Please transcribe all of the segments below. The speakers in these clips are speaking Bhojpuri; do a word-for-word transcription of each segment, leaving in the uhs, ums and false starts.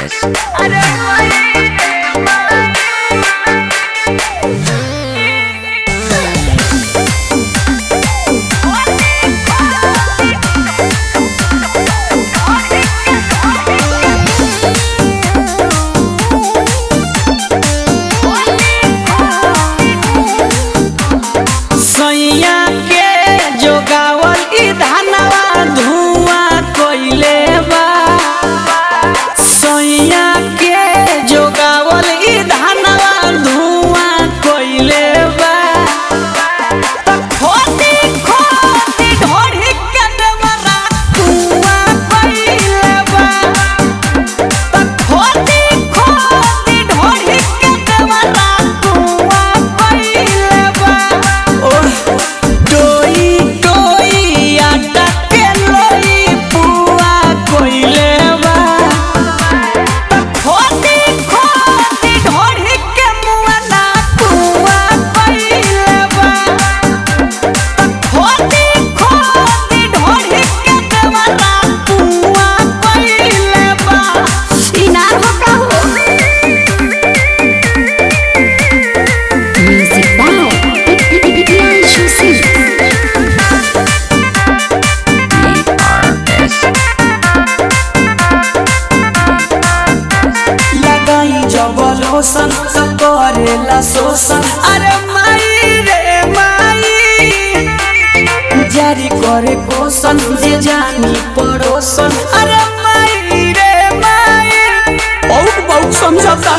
शोषण करेला शोषण अरे माई रे माई जारी करे पोषण जे जानी पड़ोसन अरे माई रे माई बहुत बहुत समझौता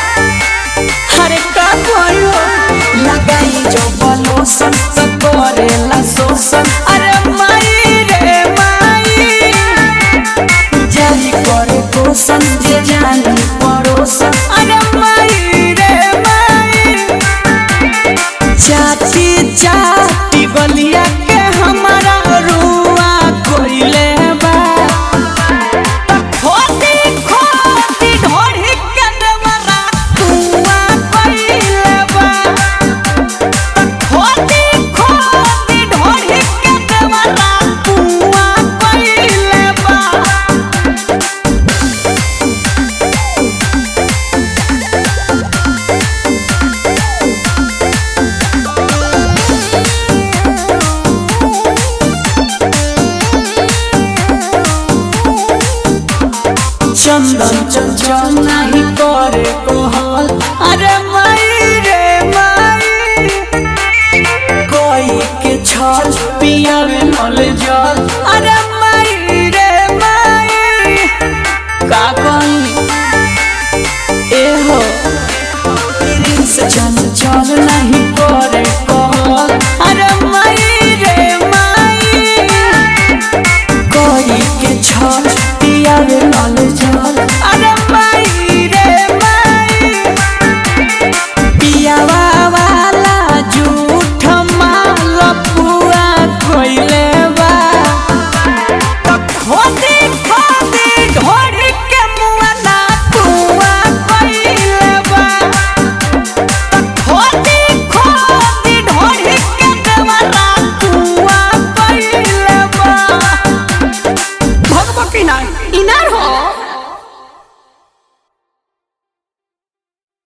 अरे का करो लगाई जो बलोसन करेला शोषण अरे माई रे माई जारी करे पोषण जे जानी पड़ोसन अरे माई रे माई चाची चाची गलिया के हमारा रुआ कोइले बा खोटी खोटी ढोढ़ी के देवरा कुआ कोइले बा खोटी खोटी ढोढ़ी के देवरा कुआ कोइले बा चंदन चंचना